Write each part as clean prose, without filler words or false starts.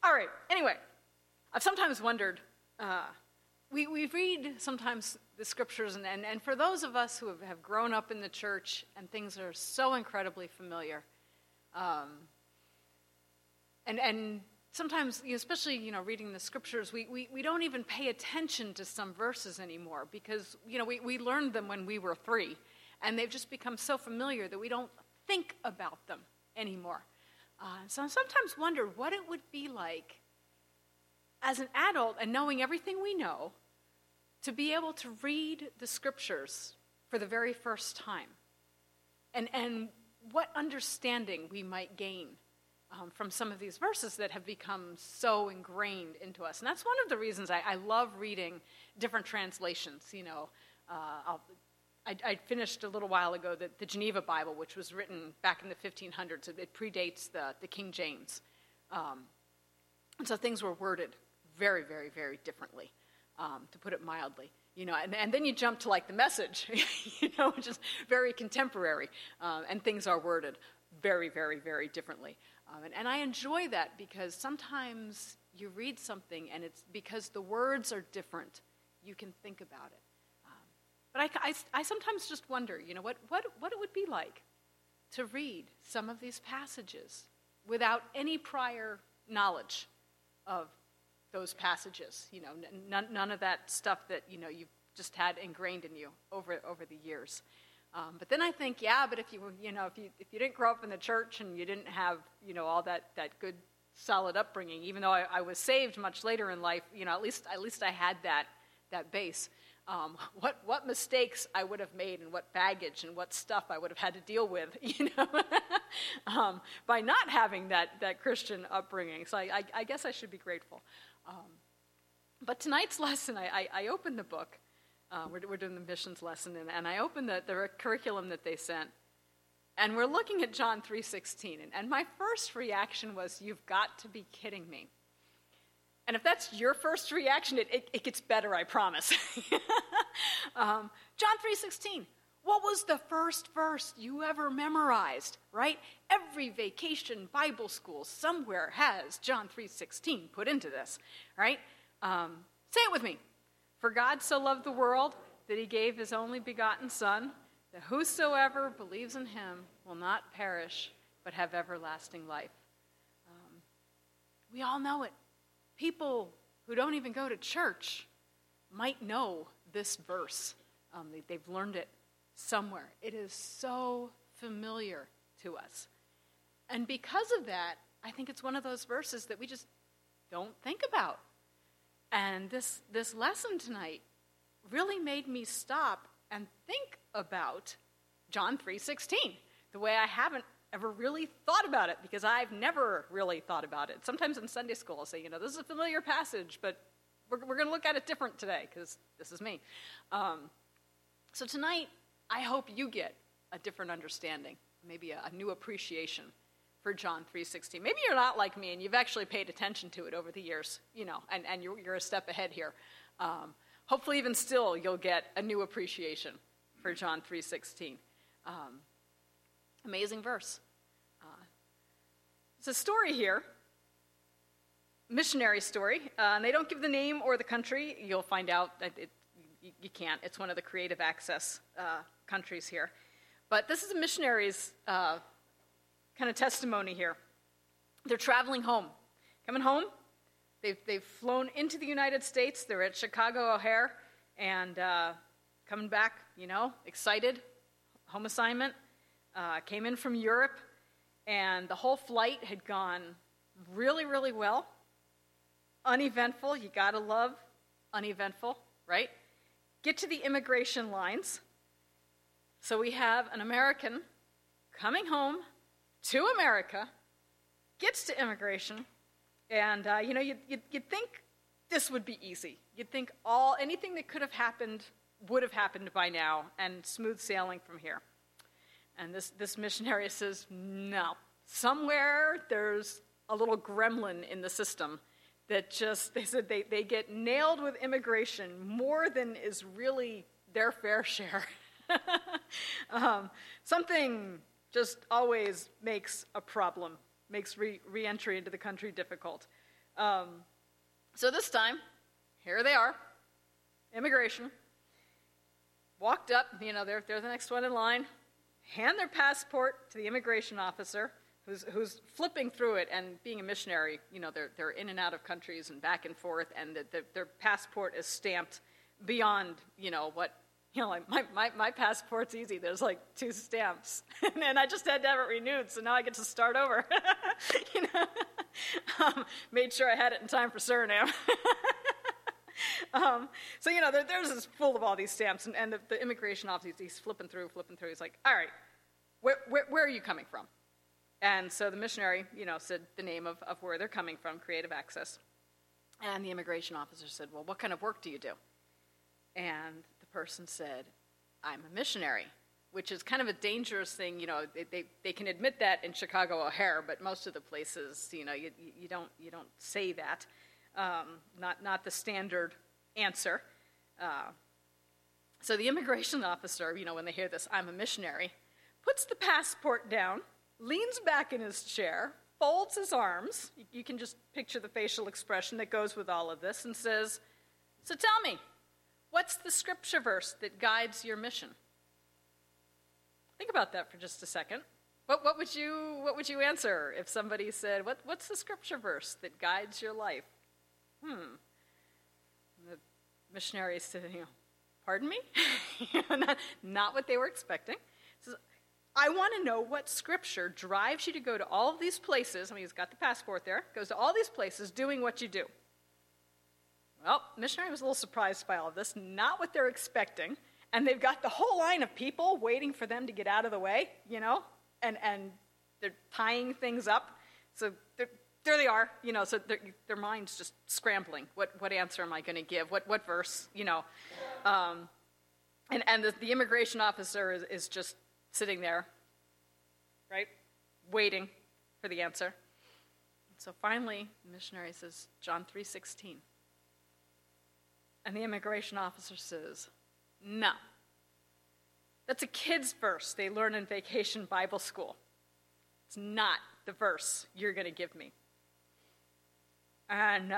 All right, anyway, I've sometimes wondered, we read sometimes the scriptures, and for those of us who have grown up in the church and things are so incredibly familiar, and sometimes, especially, reading the scriptures, we don't even pay attention to some verses anymore because, we learned them when we were 3, and they've just become so familiar that we don't think about them anymore. So I sometimes wonder what it would be like as an adult and knowing everything we know to be able to read the scriptures for the very first time and what understanding we might gain from some of these verses that have become so ingrained into us. And that's one of the reasons I love reading different translations. I finished a little while ago the Geneva Bible, which was written back in the 1500s. It predates the King James. And so things were worded very, very, very differently, to put it mildly. And then you jump to the Message, which is very contemporary, and things are worded very, very, very differently. And I enjoy that because sometimes you read something and it's because the words are different, you can think about it. But I sometimes just wonder, what it would be like to read some of these passages without any prior knowledge of those passages. None of that stuff that, you've just had ingrained in you over the years. But then I think, but if you didn't grow up in the church and you didn't have, all that good solid upbringing, even though I was saved much later in life, at least I had that base. What mistakes I would have made and what baggage and what stuff I would have had to deal with, by not having that Christian upbringing. So I guess I should be grateful. But tonight's lesson, I opened the book. We're doing the missions lesson, and I opened the curriculum that they sent. And we're looking at John 3:16. And my first reaction was, you've got to be kidding me. And if that's your first reaction, it gets better, I promise. John 3:16. What was the first verse you ever memorized, right? Every vacation Bible school somewhere has John 3:16 put into this, right? Say it with me. For God so loved the world that he gave his only begotten Son, that whosoever believes in him will not perish, but have everlasting life. We all know it. People who don't even go to church might know this verse. They've learned it somewhere. It is so familiar to us. And because of that, I think it's one of those verses that we just don't think about. And this lesson tonight really made me stop and think about John 3:16, the way I haven't ever really thought about it, because I've never really thought about it. Sometimes in Sunday school I'll say, this is a familiar passage, but we're going to look at it different today, because this is me. So tonight, I hope you get a different understanding, maybe a new appreciation for John 3:16. Maybe you're not like me and you've actually paid attention to it over the years, and you're a step ahead here. Hopefully even still you'll get a new appreciation for John 3:16. Amazing verse. It's a story here, missionary story, and they don't give the name or the country. You'll find out that you can't. It's one of the creative access countries here. But this is a missionary's kind of testimony here. They're traveling home. Coming home, they've flown into the United States. They're at Chicago O'Hare, and coming back, excited, home assignment. Came in from Europe, and the whole flight had gone really, really well. Uneventful. You gotta love uneventful, right? Get to the immigration lines. So we have an American coming home to America, gets to immigration, and you'd think this would be easy. You'd think anything that could have happened would have happened by now, and smooth sailing from here. And this missionary says, no. Somewhere there's a little gremlin in the system that they said they get nailed with immigration more than is really their fair share. Something just always makes a problem, makes re-entry into the country difficult. So this time, here they are, immigration, walked up, they're the next one in line, hand their passport to the immigration officer, who's flipping through it, and being a missionary, they're in and out of countries and back and forth, and their passport is stamped beyond, my passport's easy. There's like 2 stamps, and I just had to have it renewed, so now I get to start over. Made sure I had it in time for Suriname. So there's this full of all these stamps, and the immigration officer, he's flipping through. He's like, all right, where are you coming from? And so the missionary, said the name of where they're coming from, Creative Access. And the immigration officer said, well, what kind of work do you do? And the person said, I'm a missionary, which is kind of a dangerous thing. They can admit that in Chicago O'Hare, but most of the places, you don't say that. Not the standard answer. So the immigration officer, when they hear this, I'm a missionary, puts the passport down, leans back in his chair, folds his arms. You can just picture the facial expression that goes with all of this, and says, so tell me, what's the scripture verse that guides your mission? Think about that for just a second. What would you answer if somebody said, what's the scripture verse that guides your life? The missionary said, pardon me? not what they were expecting. He says, I want to know what scripture drives you to go to all of these places. He's got the passport there. Goes to all these places doing what you do. Well, the missionary was a little surprised by all of this. Not what they're expecting. And they've got the whole line of people waiting for them to get out of the way, and they're tying things up. So there they are, so their mind's just scrambling. What answer am I going to give? What verse, And the immigration officer is just sitting there, right, waiting for the answer. And so finally, the missionary says, John 3:16. And the immigration officer says, no. That's a kid's verse they learn in Vacation Bible School. It's not the verse you're going to give me. And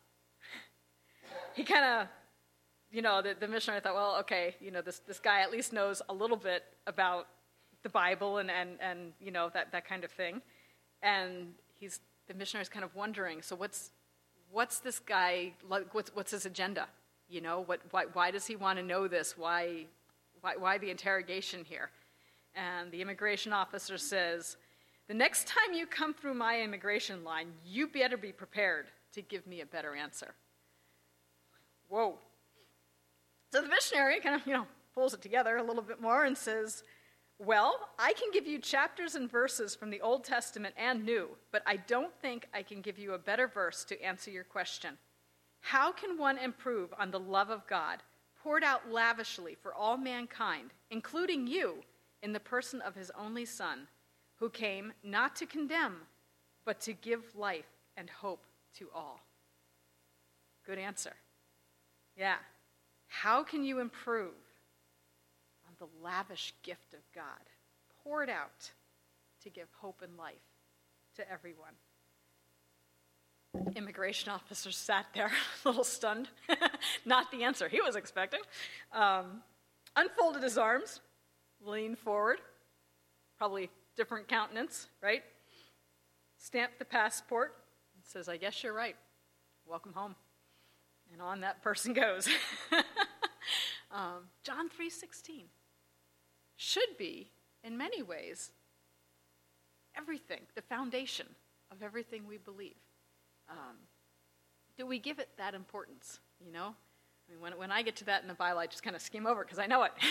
he kind of, the missionary thought, well, okay, this guy at least knows a little bit about the Bible and that kind of thing. And the missionary's kind of wondering, so what's this guy, like, what's his agenda? Why does he want to know this? Why the interrogation here? And the immigration officer says, the next time you come through my immigration line, you better be prepared to give me a better answer. Whoa. So the missionary kind of, pulls it together a little bit more and says, well, I can give you chapters and verses from the Old Testament and New, but I don't think I can give you a better verse to answer your question. How can one improve on the love of God poured out lavishly for all mankind, including you, in the person of his only Son, who came not to condemn, but to give life and hope to all? Good answer. Yeah. How can you improve on the lavish gift of God poured out to give hope and life to everyone? Immigration officer sat there, a little stunned. Not the answer he was expecting. Unfolded his arms, leaned forward, probably different countenance, right? Stamped the passport, and says, I guess you're right. Welcome home. And on that person goes. John 3:16 should be, in many ways, everything, the foundation of everything we believe. Do we give it that importance, when I get to that in the Bible, I just kind of skim over because I know it,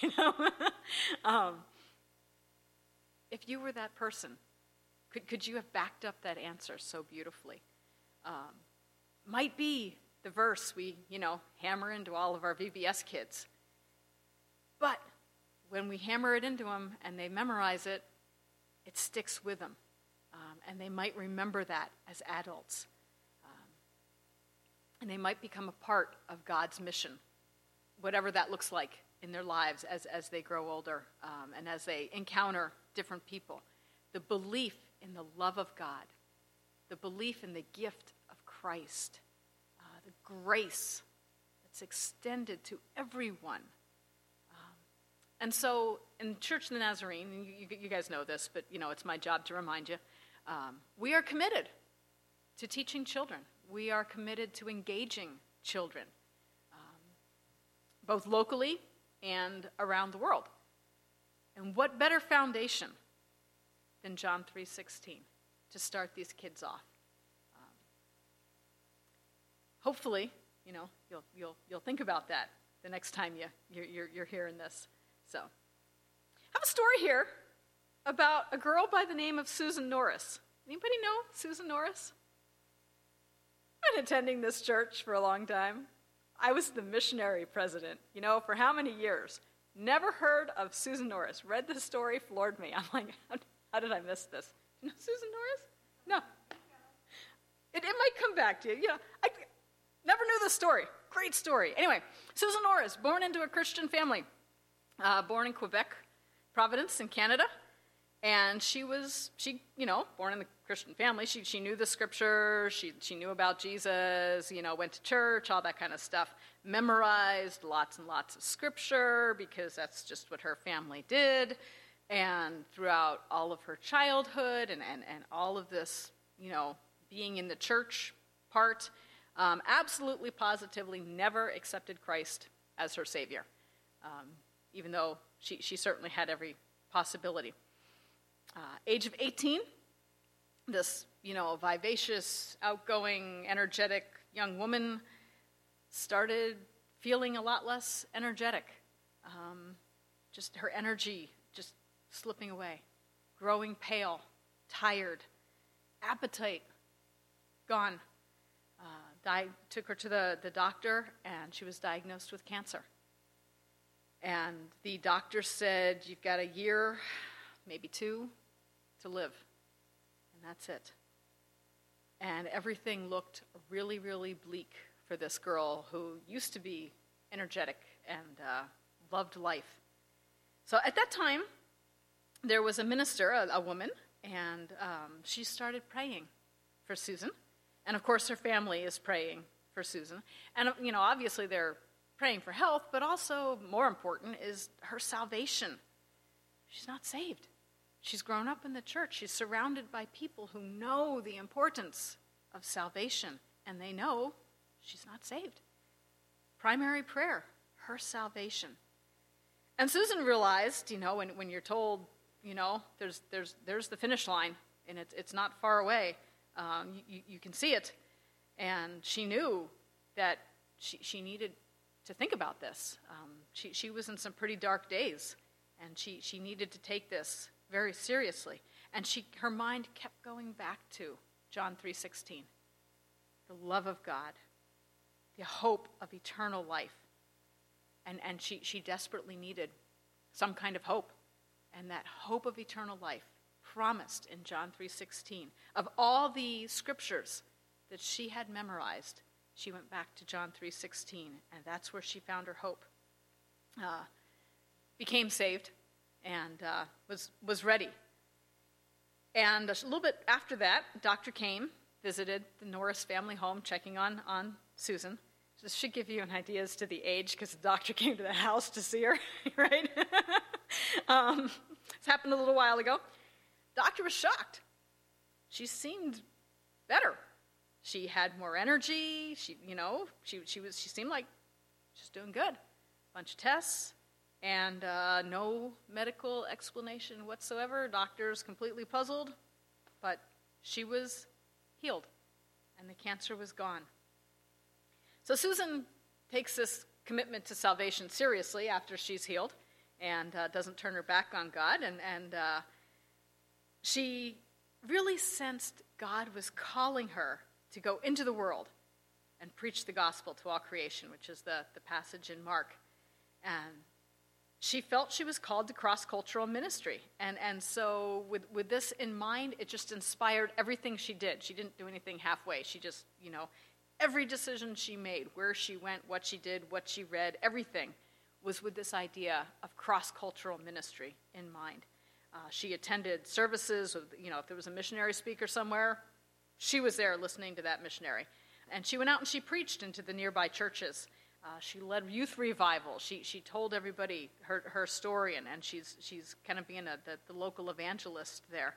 If you were that person, could you have backed up that answer so beautifully? Might be the verse we, hammer into all of our VBS kids. But when we hammer it into them and they memorize it, it sticks with them. And they might remember that as adults. And they might become a part of God's mission, whatever that looks like in their lives as they grow older and as they encounter different people. The belief in the love of God, the belief in the gift of Christ, the grace that's extended to everyone. And so in Church of the Nazarene, and you guys know this, but it's my job to remind you, we are committed to teaching children. We are committed to engaging children, both locally and around the world. And what better foundation than John 3:16 to start these kids off? Hopefully, you'll think about that the next time you're hearing this. So, I have a story here about a girl by the name of Susan Norris. Anybody know Susan Norris? I've been attending this church for a long time. I was the missionary president, for how many years? Never heard of Susan Norris. Read the story, floored me. I'm like, how did I miss this? You know Susan Norris? No. It might come back to you. I never knew the story. Great story. Anyway, Susan Norris, born into a Christian family, born in Quebec, Providence in Canada. And she born in the Christian family. She knew the scripture. She knew about Jesus, went to church, all that kind of stuff. Memorized lots and lots of scripture because that's just what her family did. And throughout all of her childhood and all of this, being in the church part, absolutely positively never accepted Christ as her Savior, even though she certainly had every possibility. Age of 18, this, vivacious, outgoing, energetic young woman started feeling a lot less energetic. Just her energy just slipping away, growing pale, tired, appetite gone. Took her to the doctor, and she was diagnosed with cancer. And the doctor said, you've got a year, maybe 2, to live. And that's it. And everything looked really, really bleak for this girl who used to be energetic and loved life. So at that time, there was a minister, a woman, and she started praying for Susan. And of course, her family is praying for Susan. And, obviously they're praying for health, but also, more important, is her salvation. She's not saved. She's grown up in the church. She's surrounded by people who know the importance of salvation, and they know she's not saved. Primary prayer, her salvation. And Susan realized, when you're told, there's the finish line, and it's not far away. You can see it. And she knew that she needed to think about this. She was in some pretty dark days, and she needed to take this very seriously. And her mind kept going back to John 3:16, the love of God, the hope of eternal life. And she desperately needed some kind of hope. And that hope of eternal life promised in John 3:16. Of all the scriptures that she had memorized, she went back to John 3:16, and that's where she found her hope. Became saved and was ready. And a little bit after that, a doctor came, visited the Norris family home, checking on Susan. This should give you an idea as to the age, because the doctor came to the house to see her, right? This happened a little while ago. Doctor was shocked. She seemed better. She had more energy. She seemed like she's doing good. Bunch of tests and no medical explanation whatsoever. Doctors completely puzzled, but she was healed, and the cancer was gone. So Susan takes this commitment to salvation seriously after she's healed, and doesn't turn her back on God, and she really sensed God was calling her to go into the world and preach the gospel to all creation, which is the passage in Mark. And she felt she was called to cross-cultural ministry. And so with this in mind, it just inspired everything she did. She didn't do anything halfway. She just, every decision she made, where she went, what she did, what she read, everything was with this idea of cross-cultural ministry in mind. She attended services, if there was a missionary speaker somewhere, she was there listening to that missionary. And she went out and she preached into the nearby churches. She led youth revival. She told everybody her story, and she's kind of being the local evangelist there.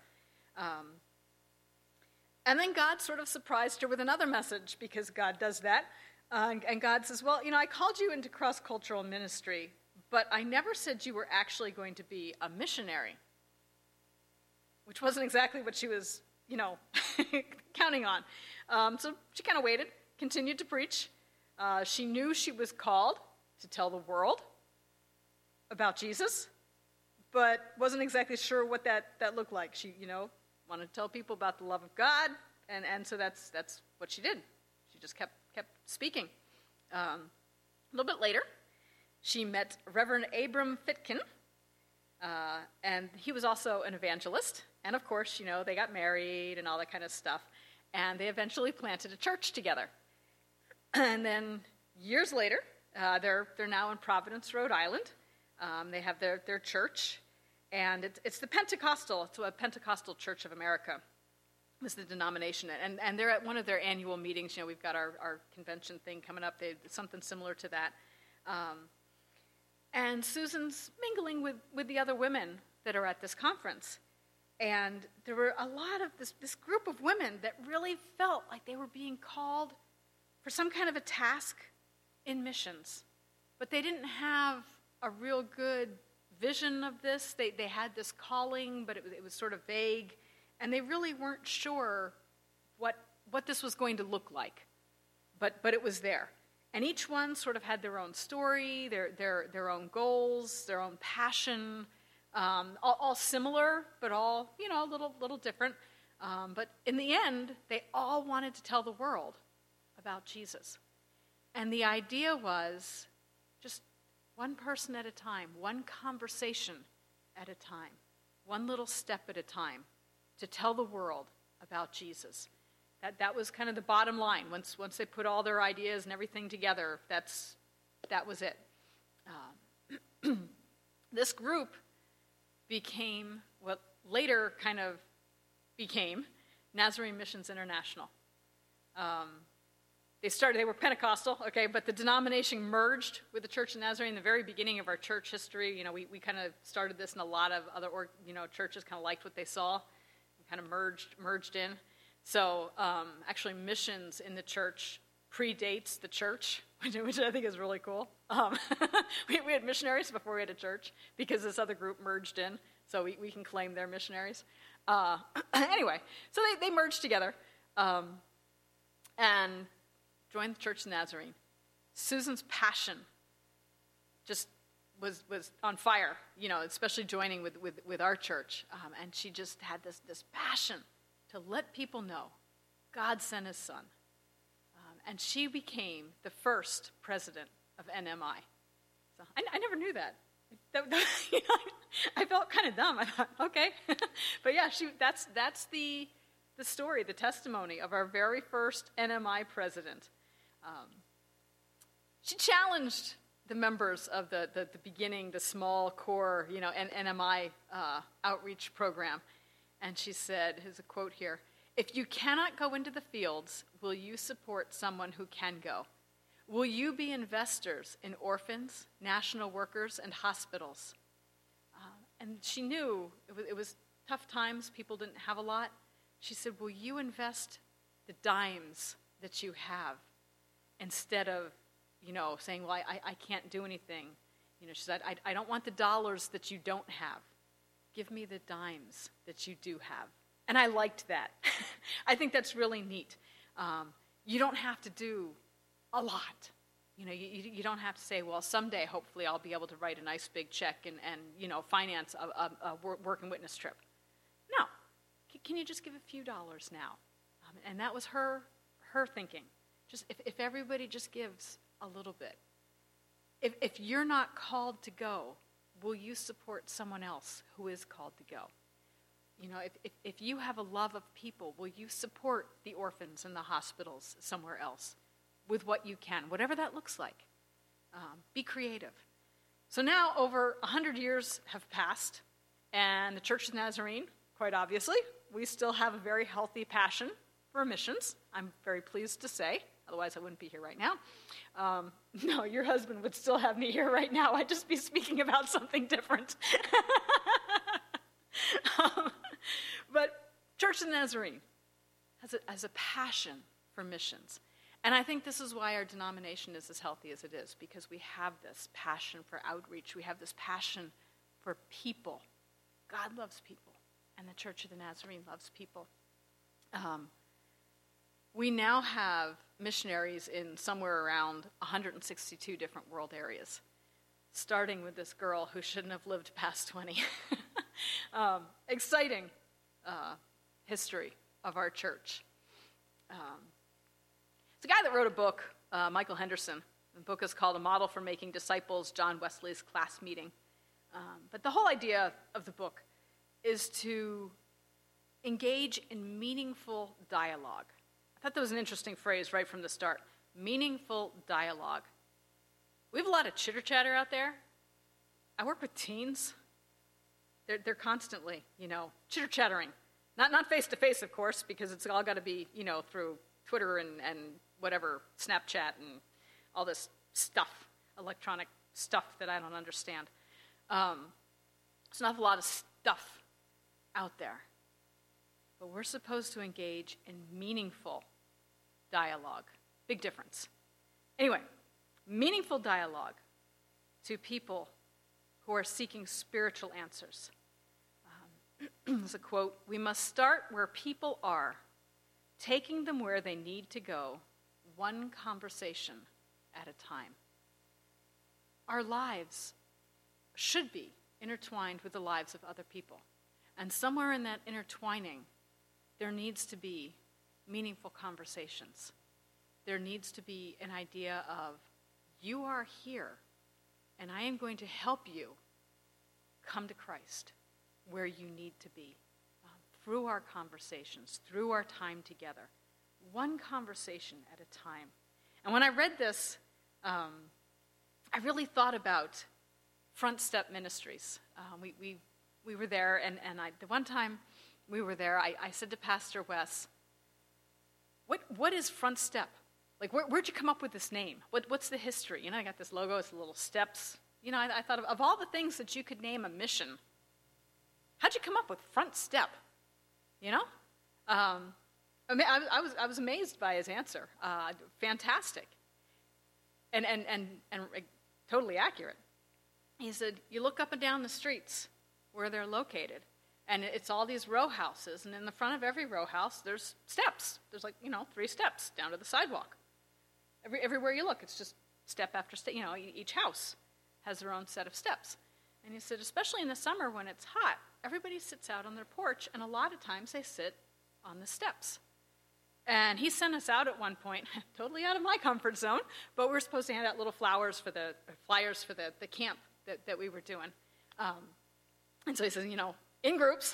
And then God sort of surprised her with another message, because God does that. And God says, well, I called you into cross-cultural ministry, but I never said you were actually going to be a missionary, which wasn't exactly what she was, counting on. So she kind of waited, continued to preach. She knew she was called to tell the world about Jesus, but wasn't exactly sure what that looked like. She, wanted to tell people about the love of God, and so that's what she did. She just kept speaking. A little bit later, she met Reverend Abram Fitkin, and he was also an evangelist. And of course, they got married and all that kind of stuff, and they eventually planted a church together. And then years later, they're now in Providence, Rhode Island. They have their church, and it's the Pentecostal. It's a Pentecostal Church of America is the denomination. And they're at one of their annual meetings. We've got our convention thing coming up. Something similar to that. And Susan's mingling with the other women that are at this conference. And there were a lot of this group of women that really felt like they were being called for some kind of a task in missions. But they didn't have a real good vision of this. They had this calling, but it was sort of vague. And they really weren't sure what this was going to look like. But it was there. And each one sort of had their own story, their own goals, their own passion, all similar, but all, a little different. But in the end, they all wanted to tell the world about Jesus. And the idea was just one person at a time, one conversation at a time, one little step at a time to tell the world about Jesus. That was kind of the bottom line. Once they put all their ideas and everything together, that was it. This group became what later kind of became Nazarene Missions International. They were Pentecostal, okay, but the denomination merged with the Church of Nazarene in the very beginning of our church history. We kind of started this, and a lot of other churches kind of liked what they saw and kind of merged in. So actually missions in the church predates the church, which I think is really cool. We had missionaries before we had a church because this other group merged in, so we can claim they're missionaries. Anyway, so they merged together and joined the Church of Nazarene. Susan's passion just was on fire, especially joining with our church. And she just had this passion to let people know God sent his son. And she became the first president of NMI. So I never knew that. I felt kind of dumb. I thought, okay. But yeah, that's the story, the testimony of our very first NMI president. She challenged the members of the beginning, the small core, NMI outreach program. And she said, here's a quote here, "If you cannot go into the fields, will you support someone who can go? Will you be investors in orphans, national workers, and hospitals?" And she knew it was tough times. People didn't have a lot. She said, "Will you invest the dimes that you have instead of, saying, well, I can't do anything?" She said, I don't want the dollars that you don't have. Give me the dimes that you do have. And I liked that. I think that's really neat. You don't have to do a lot. You don't have to say, well, someday hopefully I'll be able to write a nice big check and finance a work and witness trip. No. Can you just give a few dollars now? And that was her thinking. Just if everybody just gives a little bit. If you're not called to go, will you support someone else who is called to go? If you have a love of people, will you support the orphans and the hospitals somewhere else with what you can, whatever that looks like? Be creative. So now over 100 years have passed, and the Church of Nazarene, quite obviously, we still have a very healthy passion for for missions, I'm very pleased to say. Otherwise, I wouldn't be here right now. No, your husband would still have me here right now. I'd just be speaking about something different. But Church of the Nazarene has a passion for missions. And I think this is why our denomination is as healthy as it is, because we have this passion for outreach. We have this passion for people. God loves people, and the Church of the Nazarene loves people. We now have missionaries in somewhere around 162 different world areas, starting with this girl who shouldn't have lived past 20. Exciting history of our church. It's a guy that wrote a book, Michael Henderson. The book is called A Model for Making Disciples, John Wesley's Class Meeting. But the whole idea of the book is to engage in meaningful dialogue. I thought that was an interesting phrase right from the start. Meaningful dialogue. We have a lot of chitter-chatter out there. I work with teens. They're constantly, chitter-chattering. Not face-to-face, of course, because it's all got to be, through Twitter and whatever, Snapchat and all this stuff, electronic stuff that I don't understand. There's not a lot of stuff out there. But we're supposed to engage in meaningful dialogue. Big difference. Anyway, meaningful dialogue to people who are seeking spiritual answers. There's a quote, "We must start where people are, taking them where they need to go, one conversation at a time." Our lives should be intertwined with the lives of other people. And somewhere in that intertwining, there needs to be meaningful conversations. There needs to be an idea of, you are here, and I am going to help you come to Christ where you need to be, through our conversations, through our time together. One conversation at a time. And when I read this, I really thought about Front Step Ministries. We were there, and the one time we were there, I said to Pastor Wes, what is Front Step? Like, where'd you come up with this name? What's the history? I got this logo, it's the little steps. I thought of all the things that you could name a mission, how'd you come up with Front Step? I was amazed by his answer. Fantastic. And totally accurate. He said, you look up and down the streets where they're located, and it's all these row houses, and in the front of every row house, there's steps. There's 3 steps down to the sidewalk. Everywhere you look, it's just step after step. Each house has their own set of steps. And he said, especially in the summer when it's hot, everybody sits out on their porch, and a lot of times they sit on the steps. And he sent us out at one point, totally out of my comfort zone, but we were supposed to hand out little flyers for the camp that we were doing. And so he says, in groups,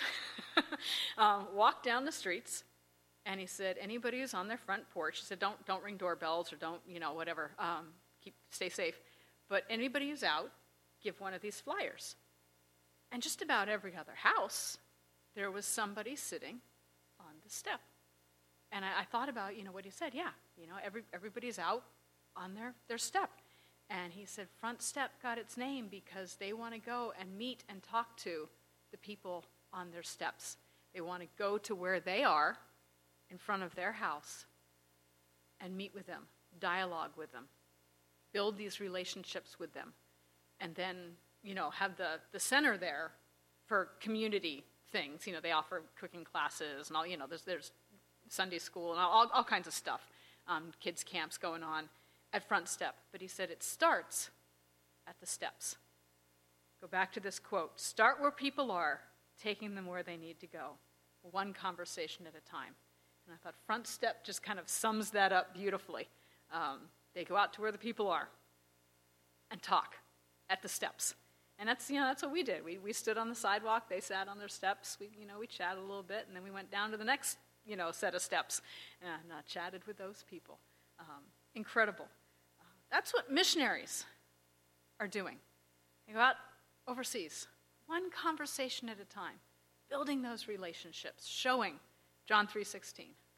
walk down the streets. And he said, anybody who's on their front porch, he said, don't ring doorbells or don't, whatever, stay safe. But anybody who's out, give one of these flyers. And just about every other house, there was somebody sitting on the step. And I thought about, what he said. Yeah, everybody's out on their step. And he said, Front Step got its name because they want to go and meet and talk to the people on their steps. They want to go to where they are in front of their house and meet with them, dialogue with them, build these relationships with them, and then, have the center there for community things. They offer cooking classes and all, there's Sunday school and all kinds of stuff, kids camps going on at Front Step. But he said it starts at the steps. Go back to this quote. Start where people are, taking them where they need to go, one conversation at a time. And I thought Front Step just kind of sums that up beautifully. They go out to where the people are and talk at the steps. And that's what we did. We stood on the sidewalk, they sat on their steps, we chatted a little bit, and then we went down to the next set of steps and chatted with those people. Incredible. That's what missionaries are doing. They go out overseas, one conversation at a time, building those relationships, showing John 3:16, the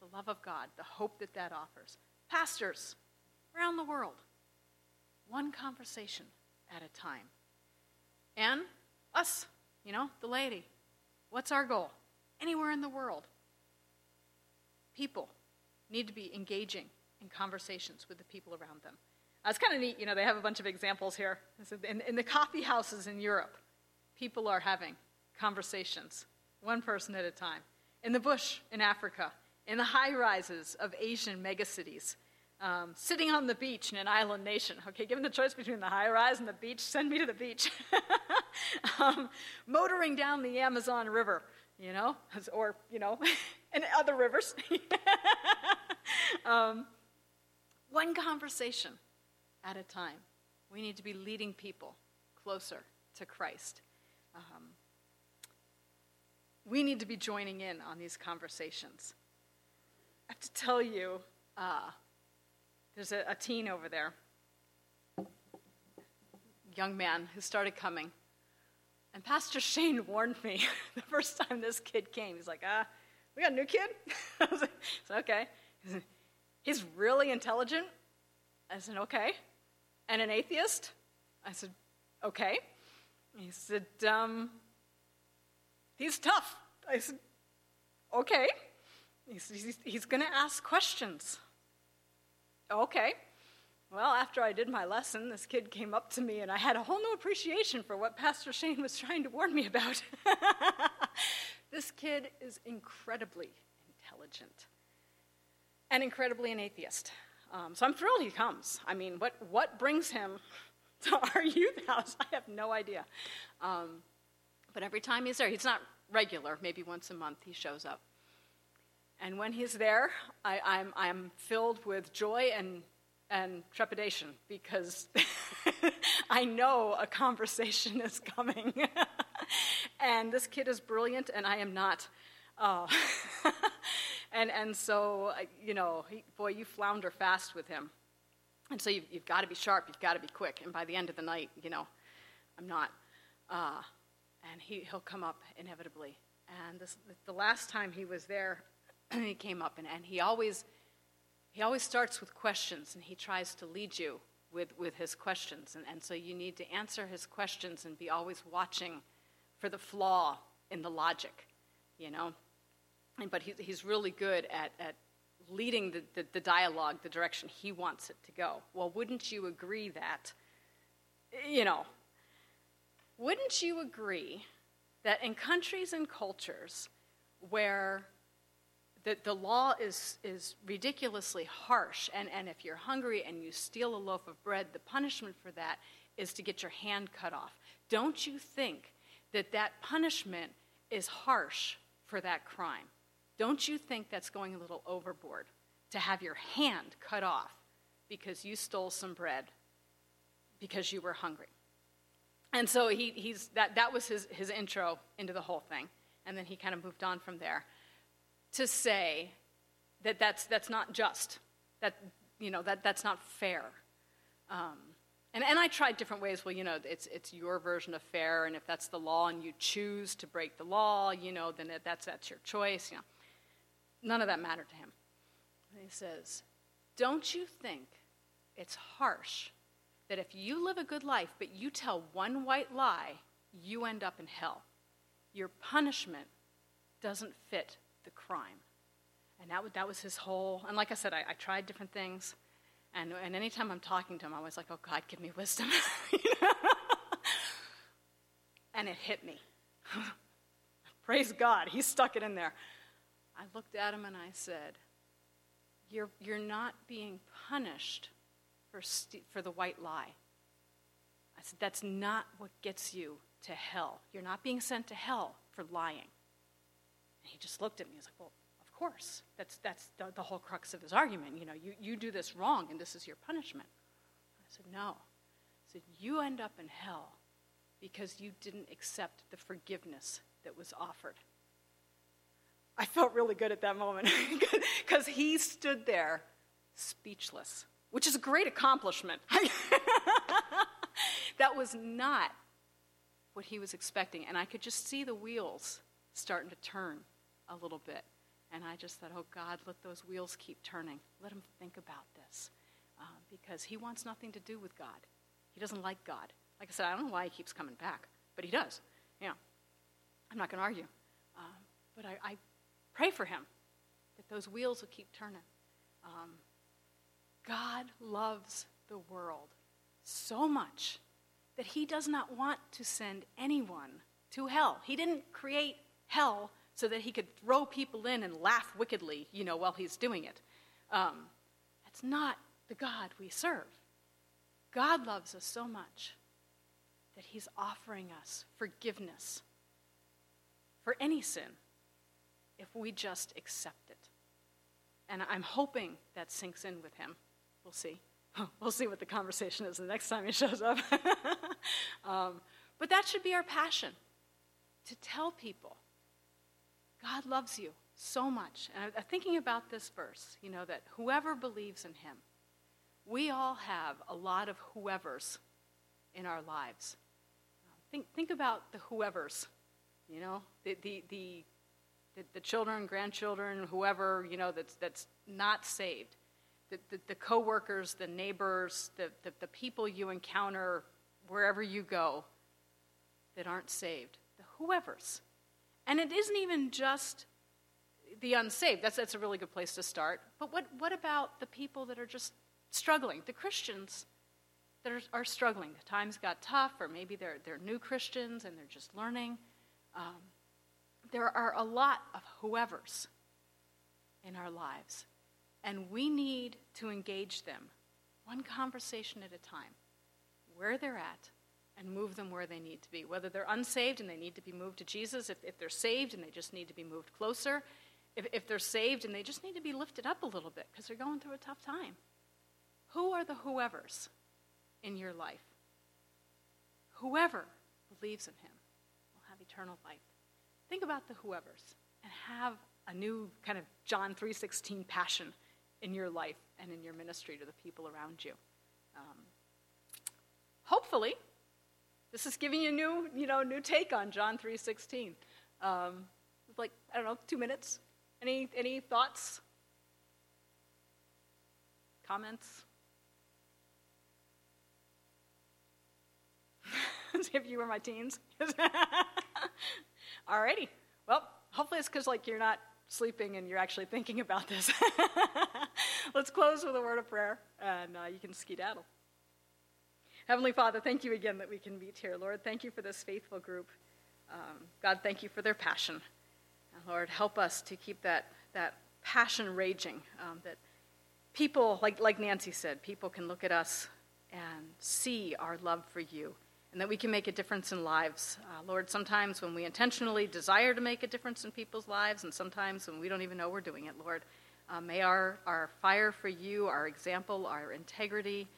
the love of God, the hope that that offers. Pastors around the world, one conversation at a time. And us, the laity, what's our goal? Anywhere in the world, people need to be engaging in conversations with the people around them. It's kind of neat, they have a bunch of examples here. In the coffee houses in Europe, people are having conversations, one person at a time. In the bush in Africa, in the high-rises of Asian megacities, sitting on the beach in an island nation. Okay, given the choice between the high-rise and the beach, send me to the beach. Motoring down the Amazon River, or, and other rivers. One conversation at a time. We need to be leading people closer to Christ. We need to be joining in on these conversations. I have to tell you, there's a teen over there, young man who started coming. And Pastor Shane warned me the first time this kid came. He's like, we got a new kid? I was like, okay. He's really intelligent. I said, okay. And an atheist? I said, okay. He said, he's tough. I said, okay. He's going to ask questions. Okay. Well, after I did my lesson, this kid came up to me, and I had a whole new appreciation for what Pastor Shane was trying to warn me about. This kid is incredibly intelligent and incredibly an atheist. So I'm thrilled he comes. I mean, what brings him to our youth house? I have no idea. But every time he's there, he's not regular. Maybe once a month he shows up. And when he's there, I'm filled with joy and trepidation because I know a conversation is coming. And this kid is brilliant, and I am not. And so, you flounder fast with him. And so you've got to be sharp, you've got to be quick. And by the end of the night, I'm not. And he'll come up inevitably. And the last time he was there, he came up, and he always starts with questions, and he tries to lead you with his questions. And so you need to answer his questions and be always watching for the flaw in the logic, But he's really good at leading the dialogue the direction he wants it to go. Well, wouldn't you agree that, wouldn't you agree that in countries and cultures where the law is ridiculously harsh, and if you're hungry and you steal a loaf of bread, the punishment for that is to get your hand cut off. Don't you think that punishment is harsh for that crime? Don't you think that's going a little overboard to have your hand cut off because you stole some bread because you were hungry? And so that was his intro into the whole thing, and then he kind of moved on from there to say that's not just, that's not fair. And I tried different ways. Well, it's your version of fair, and if that's the law and you choose to break the law, then that's your choice. None of that mattered to him. And he says, don't you think it's harsh that if you live a good life but you tell one white lie, you end up in hell? Your punishment doesn't fit the crime. And that was his whole, and like I said, I tried different things. And anytime I'm talking to him, I was like, oh, God, give me wisdom. And it hit me. Praise God, he stuck it in there. I looked at him and I said, you're not being punished for the white lie. I said, that's not what gets you to hell. You're not being sent to hell for lying. And he just looked at me. He was like, well, of course. That's the whole crux of his argument. You do this wrong, and this is your punishment. I said, no. I said, you end up in hell because you didn't accept the forgiveness that was offered. I felt really good at that moment because he stood there speechless, which is a great accomplishment. That was not what he was expecting, and I could just see the wheels starting to turn a little bit. And I just thought, oh, God, let those wheels keep turning. Let him think about this. Because he wants nothing to do with God. He doesn't like God. Like I said, I don't know why he keeps coming back, but he does. Yeah, I'm not going to argue. But I pray for him that those wheels will keep turning. God loves the world so much that he does not want to send anyone to hell. He didn't create hell so that he could throw people in and laugh wickedly, while he's doing it. That's not the God we serve. God loves us so much that he's offering us forgiveness for any sin if we just accept it. And I'm hoping that sinks in with him. We'll see. We'll see what the conversation is the next time he shows up. But that should be our passion, to tell people God loves you so much. And I'm thinking about this verse, that whoever believes in him, we all have a lot of whoever's in our lives. Think about the whoever's, the children, grandchildren, whoever, that's not saved. The coworkers, the neighbors, the people you encounter wherever you go that aren't saved. The whoever's. And it isn't even just the unsaved. That's a really good place to start. But what about the people that are just struggling? The Christians that are struggling. The times got tough, or maybe they're new Christians and they're just learning. There are a lot of whoever's in our lives. And we need to engage them, one conversation at a time, where they're at, and move them where they need to be. Whether they're unsaved and they need to be moved to Jesus, if they're saved and they just need to be moved closer, if they're saved and they just need to be lifted up a little bit because they're going through a tough time. Who are the whoever's in your life? Whoever believes in him will have eternal life. Think about the whoever's and have a new kind of John 3:16 passion in your life and in your ministry to the people around you. Hopefully, this is giving you a new take on John 3:16. 2 minutes. Any thoughts? Comments? As if you were my teens. Alrighty. Well, hopefully it's because you're not sleeping and you're actually thinking about this. Let's close with a word of prayer, and you can skedaddle. Heavenly Father, thank you again that we can meet here. Lord, thank you for this faithful group. God, thank you for their passion. And Lord, help us to keep that passion raging, that people, like Nancy said, people can look at us and see our love for you, and that we can make a difference in lives. Lord, sometimes when we intentionally desire to make a difference in people's lives, and sometimes when we don't even know we're doing it, Lord, may our fire for you, our example, our integrity,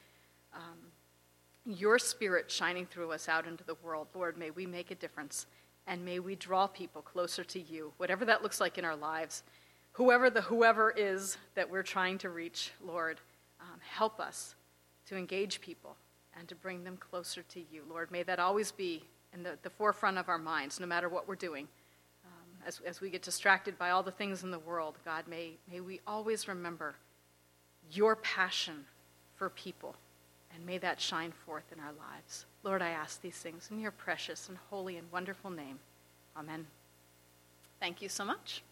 your spirit shining through us out into the world, Lord, may we make a difference, and may we draw people closer to you, whatever that looks like in our lives. Whoever is that we're trying to reach, Lord, help us to engage people and to bring them closer to you. Lord, may that always be in the forefront of our minds, no matter what we're doing. As we get distracted by all the things in the world, God, may we always remember your passion for people, and may that shine forth in our lives. Lord, I ask these things in your precious and holy and wonderful name. Amen. Thank you so much.